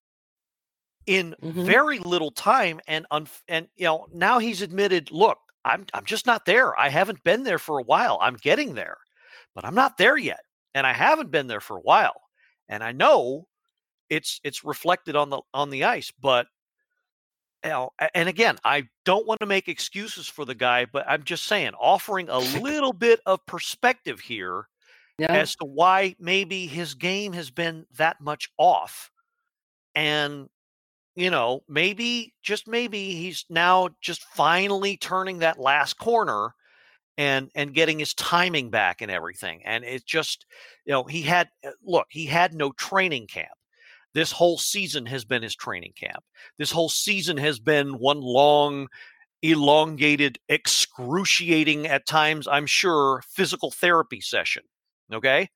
in mm-hmm. very little time. And, un- and, you know, now he's admitted, look, I'm, I'm just not there. I haven't been there for a while. I'm getting there, but I'm not there yet. And I haven't been there for a while. And I know it's, it's reflected on the, on the ice, but, you know, and again, I don't want to make excuses for the guy, but I'm just saying, offering a little bit of perspective here yeah. as to why maybe his game has been that much off. And, you know, maybe, just maybe he's now just finally turning that last corner and, and getting his timing back and everything. And it just, you know, he had, look, he had no training camp. This whole season has been his training camp. This whole season has been one long, elongated, excruciating at times, I'm sure, physical therapy session. Okay?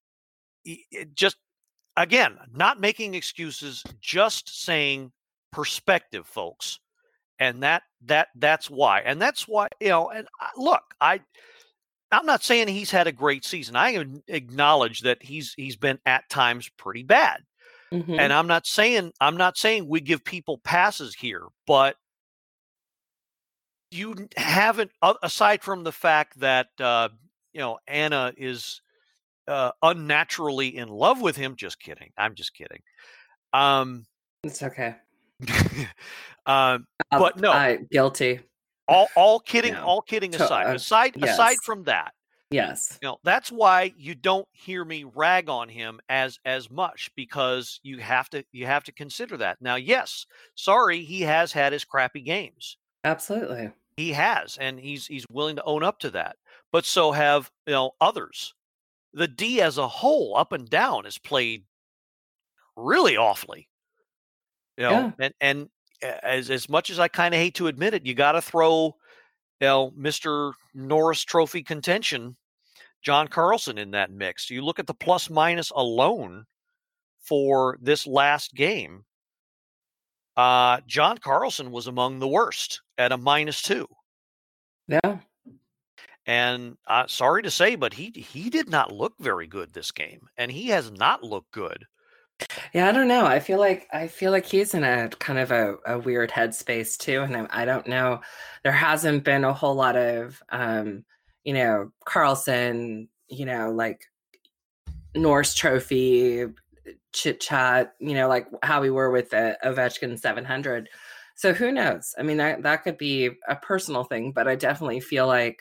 It just, again, not making excuses, just saying perspective, folks. And that that that's why. And that's why, you know, and look, I I'm not saying he's had a great season. I acknowledge that he's he's been at times pretty bad. Mm-hmm. And I'm not saying I'm not saying we give people passes here, but you haven't, aside from the fact that uh, you know Anna is uh, unnaturally in love with him. Just kidding. I'm just kidding. Um, It's okay. uh, but no, I guilty. all all kidding, No. all kidding To- aside, uh, aside yes. aside from that, Yes. you know, that's why you don't hear me rag on him as as much, because you have to you have to consider that. Now, yes, sorry, he has had his crappy games. Absolutely. He has, and he's he's willing to own up to that. But so have, you know, others. The D as a whole, up and down, has played really awfully. You know, Yeah. and and as as much as I kind of hate to admit it, you got to throw, you know, Mister Norris Trophy contention, John Carlson, in that mix. You look at the plus minus alone for this last game. Uh, John Carlson was among the worst at a minus two. Yeah. And uh, sorry to say, but he he did not look very good this game, and he has not looked good. Yeah, I don't know. I feel like I feel like he's in a kind of a, a weird headspace too, and I, I don't know. There hasn't been a whole lot of, um, you know, Carlson, you know, like Norris Trophy chit chat, you know, like how we were with the Ovechkin seven hundred. So who knows? I mean, that that could be a personal thing, but I definitely feel like,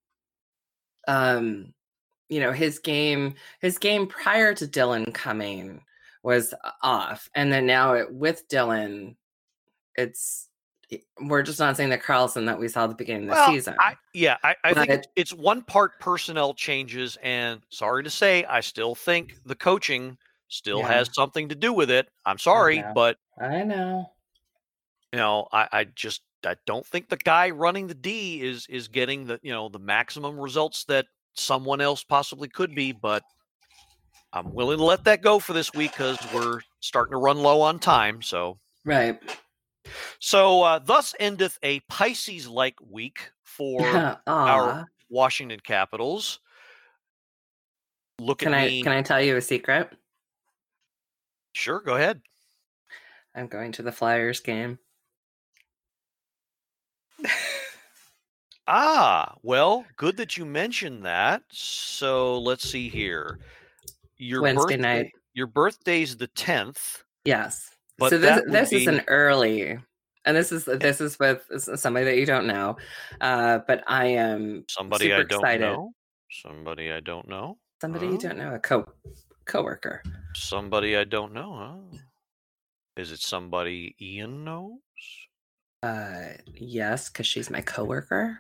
um, you know, his game, his game prior to Dylan coming was off, and then now it, with Dylan, it's we're just not seeing the Carlson that we saw at the beginning of the Well, season. I, yeah, I, I think But- it's, it's one part personnel changes, and sorry to say, I still think the coaching still Yeah. has something to do with it. I'm sorry, know. but I know. you know, I, I just I don't think the guy running the D is is getting the you know the maximum results that someone else possibly could be. But I'm willing to let that go for this week because we're starting to run low on time. So Right. so uh, thus endeth a Pisces-like week for Aw. our Washington Capitals. Look Can at I me. can I tell you a secret? Sure, go ahead. I'm going to the Flyers game. Ah, well, good that you mentioned that. So let's see here. Your Wednesday birthday, night. Your birthday's the tenth. Yes. But so this that would this is be- an early, and this is this is with somebody that you don't know, uh, but I am Somebody super I don't excited. know. Somebody I don't know. Somebody Huh? you don't know, a co coworker. Somebody I don't know, huh? Is it somebody Ian knows? Uh, yes, because she's my coworker.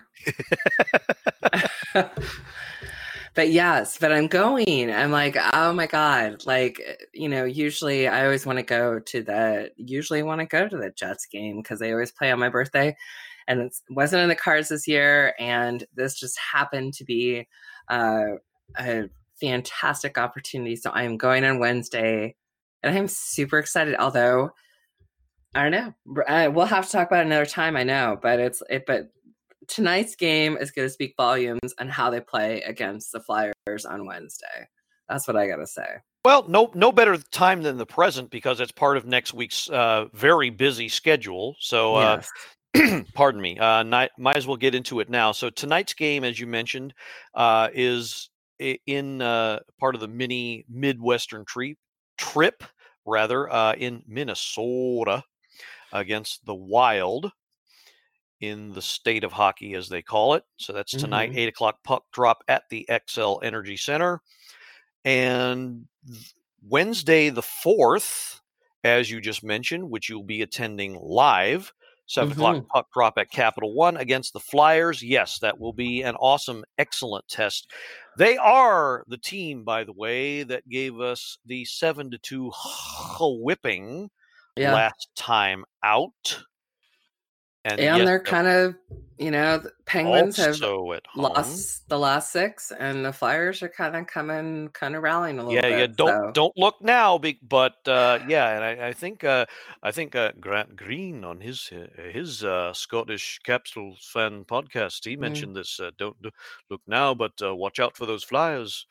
But yes, but I'm going. I'm like, oh my God. Like, you know, usually I always want to go to the, usually want to go to the Jets game because they always play on my birthday. And it wasn't in the cards this year. And this just happened to be uh, a fantastic opportunity. So I am going on Wednesday and I'm super excited. Although, I don't know. Uh, we'll have to talk about it another time, I know. But it's, it, but tonight's game is going to speak volumes on how they play against the Flyers on Wednesday. That's what I got to say. Well, no, no better time than the present because it's part of next week's uh, very busy schedule. So, uh, Yes. pardon me, uh, not, might as well get into it now. So tonight's game, as you mentioned, uh, is i- in uh, part of the mini Midwestern trip, trip rather, uh, in Minnesota against the Wild in the state of hockey, as they call it. So that's tonight, Mhm. eight o'clock puck drop at the X L Energy Center. And Wednesday the fourth, as you just mentioned, which you'll be attending live, seven o'clock Mhm. puck drop at Capital One against the Flyers. Yes, that will be an awesome, excellent test. They are the team, by the way, that gave us the seven to two whipping Yeah. last time out. And, And yes, they're that kind of, you know, the Penguins have also at home. lost the last six, and the Flyers are kind of coming, kind of rallying a little Yeah, bit. yeah. Don't so. don't look now, be- but uh, yeah, and I, I think uh, I think uh, Grant Green on his uh, his uh, Scottish Capitals fan podcast, he Mm. mentioned this. Uh, don't do- look now, but uh, watch out for those Flyers.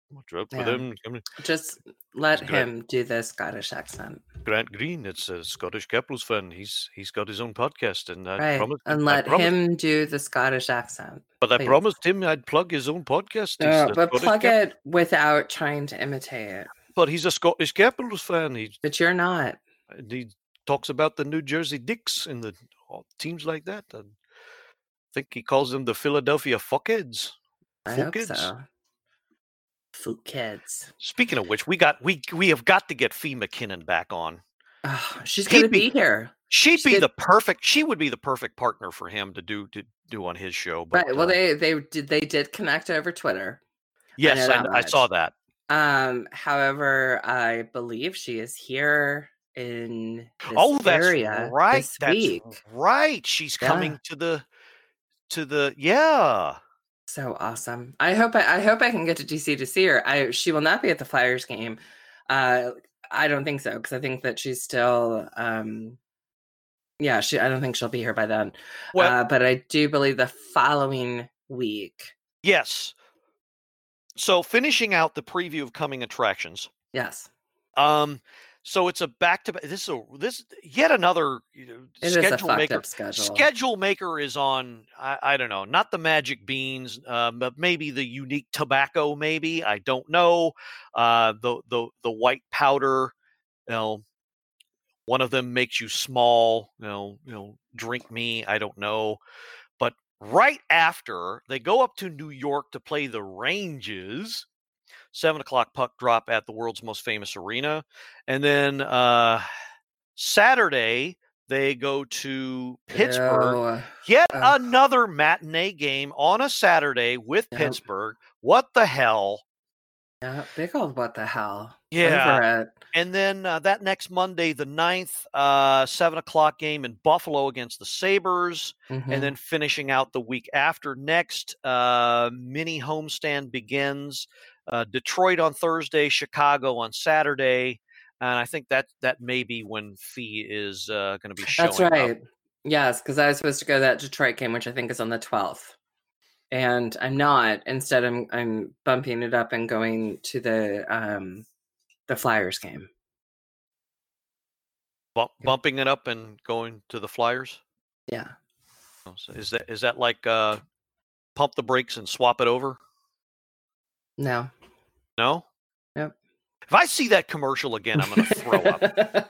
Watch out for Yeah. them. Just let It's great. him do the Scottish accent. Grant Green, it's a Scottish Capitals fan. He's he's got his own podcast, and I Right. promised And him, let I promised, him do the Scottish accent. but I please. promised him I'd plug his own podcast. He's No, a but Scottish plug Cap- it without trying to imitate it. But he's a Scottish Capitals fan. He But you're not. he talks about the New Jersey Dicks and the oh, teams like that. And I think he calls them the Philadelphia Fuckheads. I hope Fuckheads. so. Food kids. Speaking of which, we got we we have got to get Fee McKinnon back on. Oh, she's He'd gonna be- be here. She'd be Should- the perfect. She would be the perfect partner for him to do to do on his show. But, Right. Well, uh, they they did they did connect over Twitter. yes, know I, that I much. saw that. Um, however, I believe she is here in this Oh, that's area right. this That's week. right. She's Yeah. coming to the to the yeah. So awesome. I hope I, I hope I can get to D C to see her. I she will not be at the Flyers game. Uh I don't think so, because I think that she's still um yeah, she I don't think she'll be here by then. Well, uh, but I do believe the following week. yes. So finishing out the preview of coming attractions. Yes. Um, so it's a back to back. This is a this yet another you know, It is a schedule fucked maker. up schedule. Schedule maker is on. I, I don't know, not the magic beans, um, but maybe the unique tobacco. Maybe I don't know. Uh, the the the white powder. You know, one of them makes you small. You know, you know, drink me. I don't know. But right after they go up to New York to play the Rangers. Seven o'clock puck drop at the world's most famous arena. And then uh, Saturday, they go to Pittsburgh. Ew. Yet Ugh. another matinee game on a Saturday with Yep. Pittsburgh. What the hell? Yeah, big old what the hell. Yeah. Over it. And then uh, that next Monday, the ninth, uh, seven o'clock game in Buffalo against the Sabres. Mhm. And then finishing out the week after next, uh, mini homestand begins. Uh, Detroit on Thursday, Chicago on Saturday, and I think that that may be when Fee is uh, going to be showing That's right. up. Yes, because I was supposed to go to that Detroit game, which I think is on the twelfth. And I'm not. Instead, I'm I'm bumping it up and going to the um the Flyers game. Bump, bumping it up and going to the Flyers. Yeah. Oh, so is that is that like uh, pump the brakes and swap it over? No. No. Yep. If I see that commercial again, I'm going to throw up.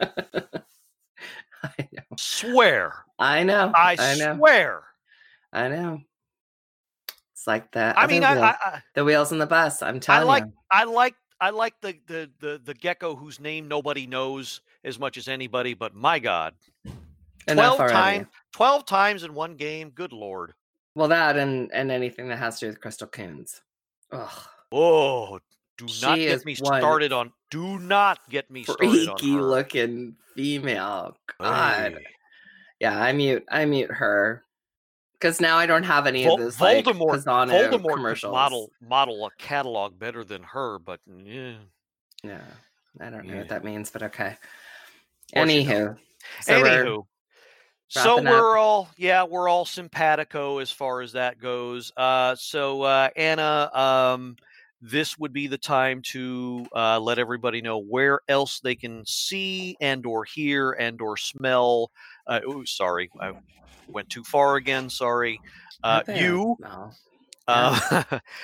I know. Swear. I know. I, I know. swear. I know. It's like that. I mean, I, I, I the wheels on the bus. I'm I telling like you. I like I like the, the the the gecko whose name nobody knows as much as anybody, but my God, Enough twelve already. times twelve times in one game. Good Lord. Well, that and and anything that has to do with Crystal Coons. Ugh. Oh, do not She get is me one started on. Do not get me started on Freaky her. looking female. God. Hey. Yeah, I mute. I mute her because now I don't have any Vol- of those like Voldemort. Pisano Voldemort could commercials. model model a catalog better than her, but yeah. Yeah, I don't know Yeah. what that means, but okay. course you Anywho, so we're Anywho, so wrapping up. we're all yeah, we're all simpatico as far as that goes. Uh, so uh, Anna, um, this would be the time to uh, let everybody know where else they can see and or hear and or smell. Uh, ooh, sorry, I went too far again. Sorry, uh, Not there. you. No. Uh,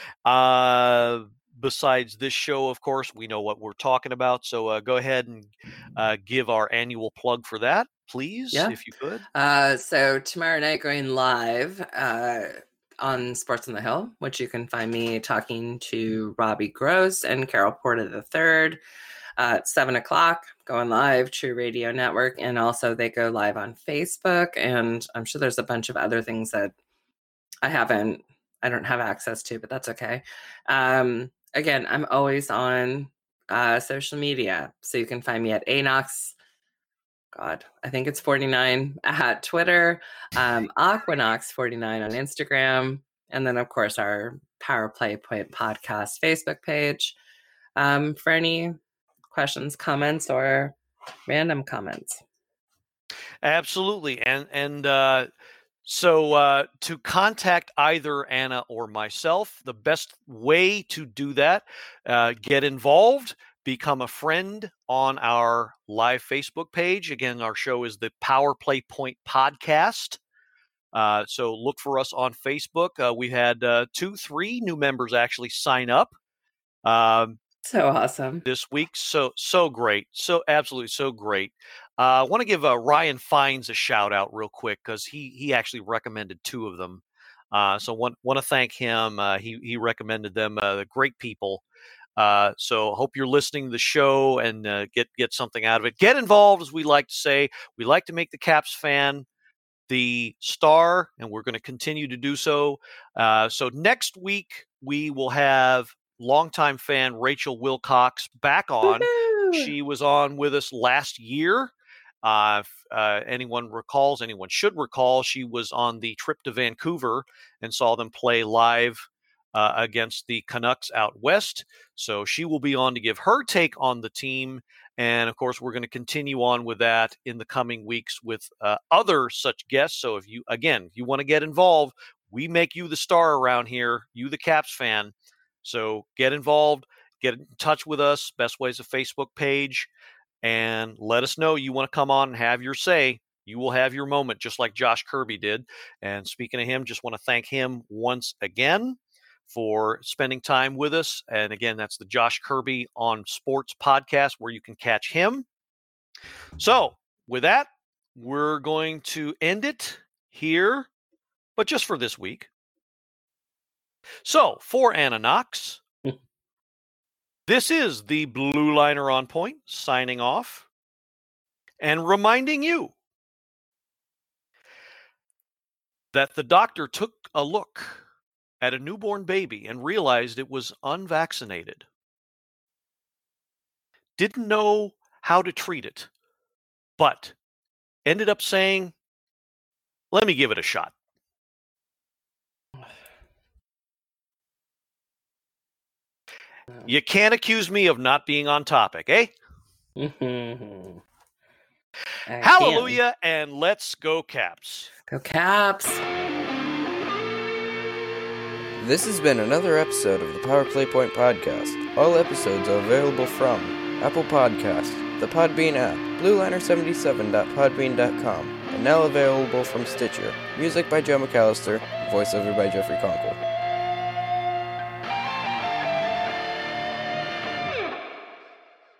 uh, besides this show, of course, we know what we're talking about. So uh, go ahead and uh, give our annual plug for that, please, Yeah. if you could. Uh, so tomorrow night going live uh, on Sports on the Hill, which you can find me talking to Robbie Gross and Carol Porter the third uh, at seven o'clock, going live, True Radio Network, and also they go live on Facebook, and I'm sure there's a bunch of other things that I haven't, I don't have access to, but that's okay. Um, again, I'm always on uh, social media, so you can find me at Anox. God, I think it's forty-nine at Twitter, um, Aquanox forty-nine on Instagram, and then of course our Power Play Point podcast Facebook page. Um, for any questions, comments, or random comments. Absolutely. And, and, uh, So uh, to contact either Anna or myself, the best way to do that, uh, get involved, become a friend on our live Facebook page. Again, our show is the Power Play Point Podcast. Uh, so look for us on Facebook. Uh, we had uh, two, three new members actually sign up. Um, So awesome. This week. So, so great. So absolutely so great. Uh, I want to give uh, Ryan Fines a shout out real quick because he he actually recommended two of them. Uh, so want want to thank him. Uh, he he recommended them. Uh, they're great people. Uh, so hope you're listening to the show and uh, get get something out of it. Get involved, as we like to say. We like to make the Caps fan the star, and we're going to continue to do so. Uh, so next week we will have longtime fan Rachel Wilcox back on. Woo-hoo! She was on with us last year. Uh, if uh, anyone recalls, anyone should recall, she was on the trip to Vancouver and saw them play live uh, against the Canucks out west. So she will be on to give her take on the team. And of course, we're going to continue on with that in the coming weeks with uh, other such guests. So if you, again, if you want to get involved, we make you the star around here, you the Caps fan. So get involved, get in touch with us. Best way is a Facebook page, and let us know you want to come on and have your say. You will have your moment, just like Josh Kirby did. And speaking of him, just want to thank him once again for spending time with us. And again, that's the Josh Kirby on Sports podcast where you can catch him. So with that, we're going to end it here, but just for this week. So for Anna Knox, this is the Blue Liner on Point signing off and reminding you that the doctor took a look at a newborn baby and realized it was unvaccinated. Didn't know how to treat it, but ended up saying, let me give it a shot. You can't accuse me of not being on topic, eh? Mm-hmm. Hallelujah, and let's go Caps. Go Caps. This has been another episode of the Power Play Point Podcast. All episodes are available from Apple Podcasts, the Podbean app, blue liner seventy-seven dot podbean dot com, and now available from Stitcher. Music by Joe McAllister, voiceover by Jeffrey Conkle.